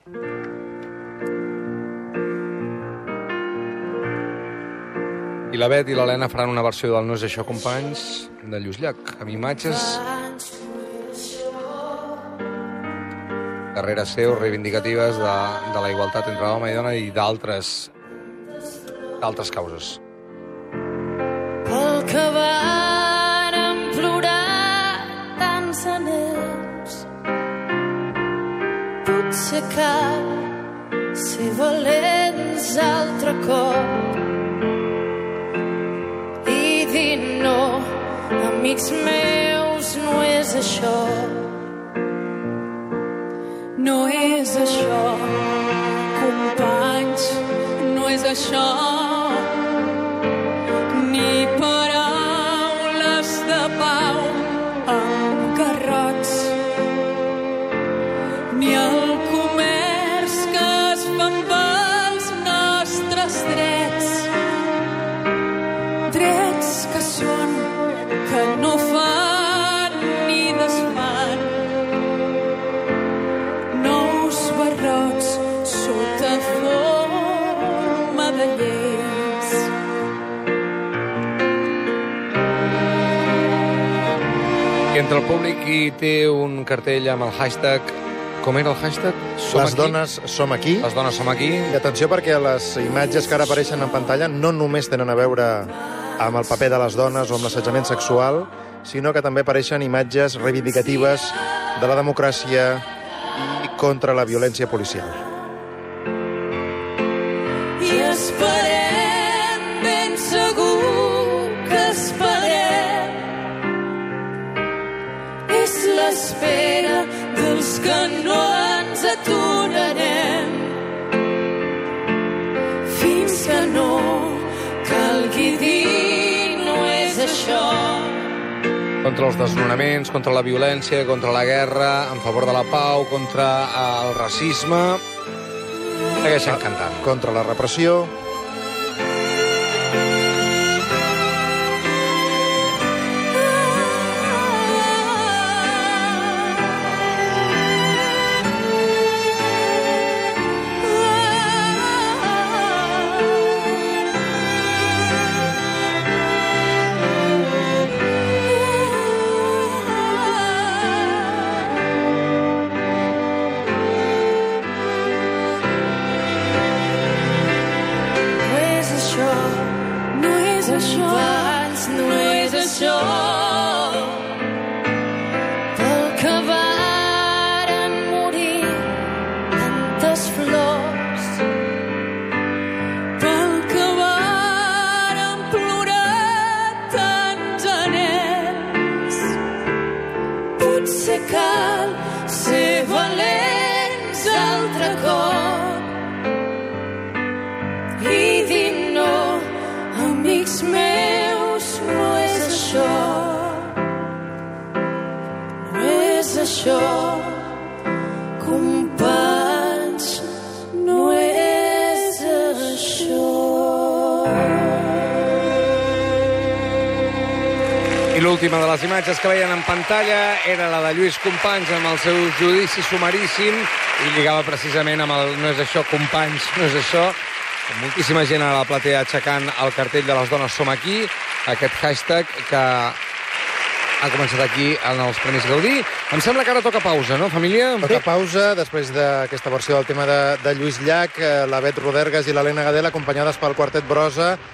I la Bet i l'Helena faran una versió del No és això, companys, de Lluís Llach, amb imatges darrere seu reivindicatives de la igualtat entre home i dona i d'altres causes. Pel que vàrem plorar tants anells, potser cal ser valents altre cop i dir no, amics meus, no és això. No és això, companys, no és això. Ni paraules de pau amb garrots, ni el comerç que es fan pels nostres drets. Drets que són, que no fan ni desfan. Nous barrots sota forma de lleis. I entre el públic hi té un cartell amb el hashtag... Com era el hashtag? Les dones som aquí. Les dones som aquí. I atenció, perquè les imatges que ara apareixen en pantalla no només tenen a veure amb el paper de les dones o amb l'assetjament sexual, sinó que també apareixen imatges reivindicatives de la democràcia i contra la violència policial. I esperem, ben segur que esperem. És l'espera dels que no ens aturarem fins que no calgui dir no és això. Contra els desnonaments, contra la violència, contra la guerra, en favor de la pau, contra el racisme. Segueixen cantant. Contra la repressió. Abans no és això. Pel que varen morir tantes flors, pel que varen plorar tants anells, potser cal ser valents altre cop i dir no, amics meus, no és això. No és això, companys, no és això. I l'última de les imatges que veien en pantalla era la de Lluís Companys amb el seu judici sumaríssim i lligava precisament amb el No és això, companys, no és això. Moltíssima gent a la platea aixecant el cartell de les dones som aquí, aquest hashtag que ha començat aquí en els Premis Gaudí. Em sembla que ara toca pausa, no, família? Toca pausa, després d'aquesta versió del tema de Lluís Llach, la Bet Rodergas i l'Helena Gadel, acompanyades pel Quartet Brossa,